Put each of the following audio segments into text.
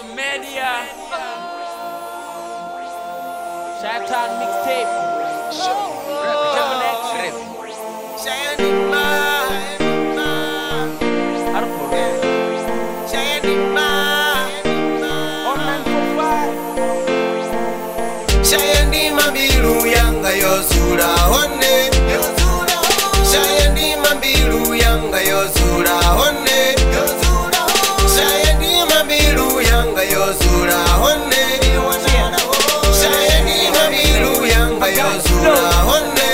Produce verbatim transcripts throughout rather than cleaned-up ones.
some media. Shaitan mixtape. Double X. Shayandi mabiru yanga yosura honne. Shayandi mabiru yanga yosura honne. Shayandi mabiru yanga yosura honne. Shayandi mabiru yanga yosura honne.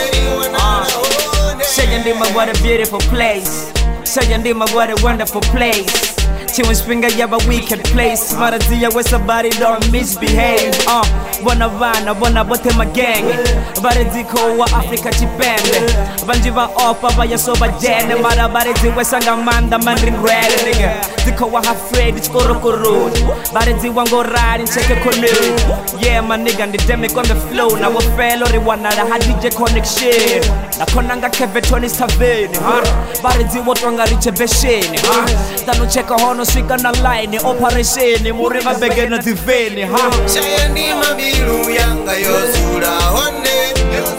Shayandima, what a beautiful place. Shayandima, what a wonderful place. Chiwinspinga yaba wicked place. Marazia where somebody don't misbehave. Uh, Bona vana, bona bote magenge. Bariziko wa Africa chipende. Banjiva opa ba yasoba jene. Mara barizi we sangamanda mandrin red nigga. Ziko wa afraid it's korokoro. Barizi wango ride and check a canoe. Yeah my nigga endemic on the flow. Now we fellow rewana da had D J connection. Na konanga kevetoni staveni. Barizi wotwanga riche besheni. Tano check a hono swika na line operation murima begena diveni ha. Shayandi mabiru yanga yosura honne.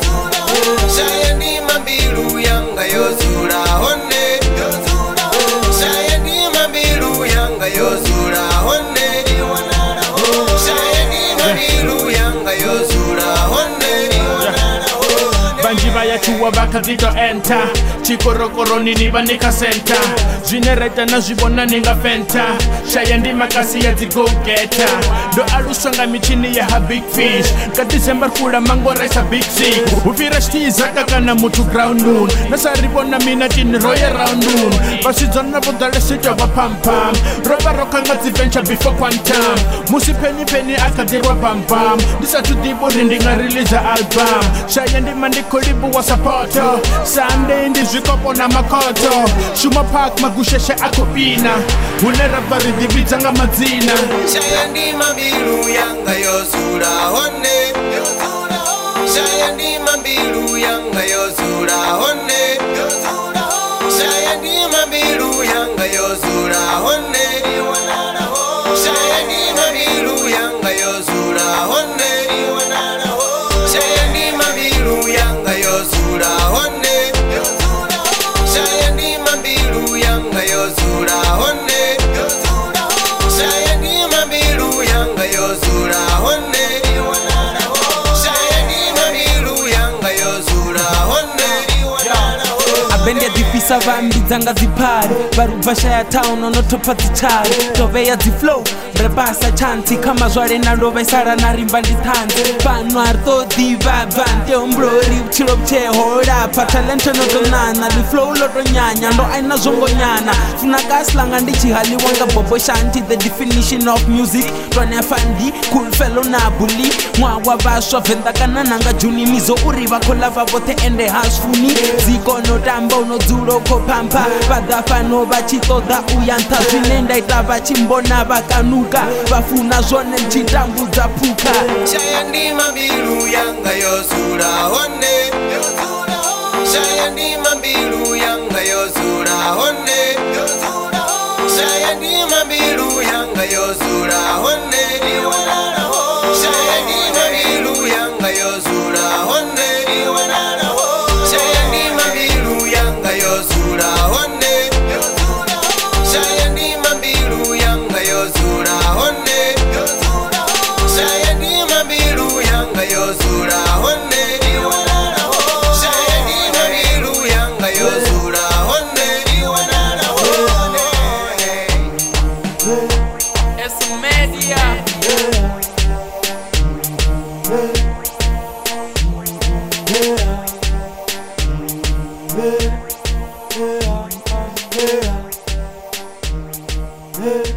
Shayandi mabiru yanga yosura honne. Shayandi mabiru yanga yosura honne. Shayandi mabiru yanga yosura honne. Banjiva ya chuwa baka zito enter. Chikorokoro nini banika center. Zvinereta na zvibona ninga fenta. Shayandima kasi ya go getter. Do alusanga michini ya ha big fish. Ka December kula mango rice a big sick. Uvira shtiza kakana mutu ground noon. Nasa ribona mina chini roya round noon. Basizona vodale sija wa pam pam. Roba roka nga ziventure before quantum. Musi penny penny akadirwa pam pam. Disa tudibo rindinga release album. Shayandima ndikolibu wa supporter. Sunday ndi zvikopo na makoto. Shuma park magusheshe akopina. Unera vari divitsanga madzina. Shayandi mabiru yanga yosura honne. Shayandi mabiru yanga yosura honne. Shayandi mabiru yanga yosura honne. Shayandi mabiru yanga yosura honne. Shayandi mabiru yanga yosura honne. Shayandi mabiru yanga yosura honne. Shayandi mabiru yanga yosura honne. Shayandi mabiru yanga yosura honne. Abendi adipisa vambizanga zipari. Baruva shaya town onotopa zichari. Tove ya ziflow rebasa chanti. Kama zware na lova isara na rimba nditanzi. Pano arto diva vante ombrori. Chilo mche hold up. Talente no donana. Li flow loto nyanya. No aina zongo nyana. Funaka slanga ndichi hali wanga bobo shanti. The definition of music. Rone fandi. Cool fellow na bully. Mwa wabaswa venda kanananga juni. Mizo uriva kolava bote ende hasfuni. Ziko no tamba uno zuro ko pampa. Badafa no bachito da uyanta. Zinenda itava chimbona bakanuka. Bafuna zone mchitambu za puka. Shayandi mabiru yanga yosura honne. Shayandi mabiru yanga yosura honne. Shayandi mabiru yanga yosura honne. Shayandi mabiru yanga yosura honne. Shayandi mabiru yanga yosura honne. Shayandi mabiru yanga yosura honne. Shayandi mabiru yanga yosura honne. Shayandi mabiru yanga yosura honne. It's some media. Yeah.